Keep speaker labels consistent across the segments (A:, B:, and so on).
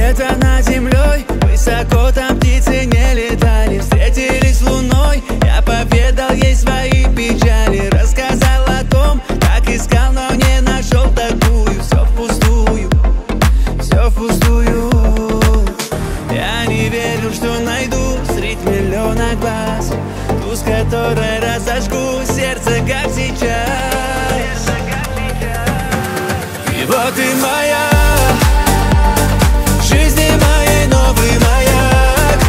A: Где-то над землей, высоко там птицы не летали. Встретились с луной, я поведал ей свои печали. Рассказал о том, как искал, но не нашел такую. Все впустую, все впустую. Я не верил, что найду средь миллиона глаз ту, с которой разожгу сердце, как сейчас. И вот и моя жизни моей новый маяк.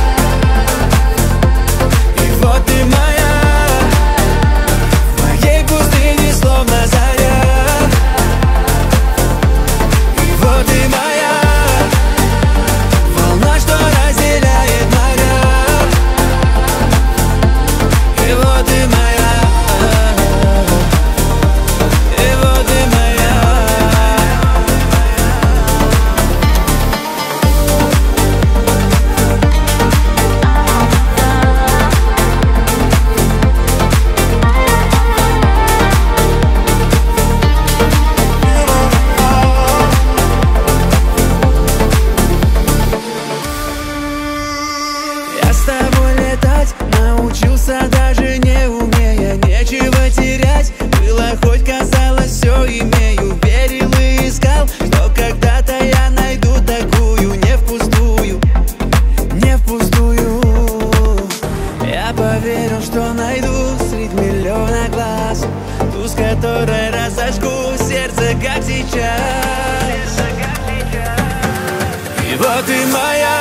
A: И вот и моя в моей пустыне словно заря. И вот и моя волна, что разделяет моря. И вот и моя, и вот и моя. Я с тобой летать научился, даже не умея. Нечего терять, было хоть казалось, все имею. Верил и искал, что когда-то я найду такую. Не впустую, не впустую. Я поверил, что найду средь миллиона глаз ту, с которой разожгу сердце, как сейчас. И вот и моя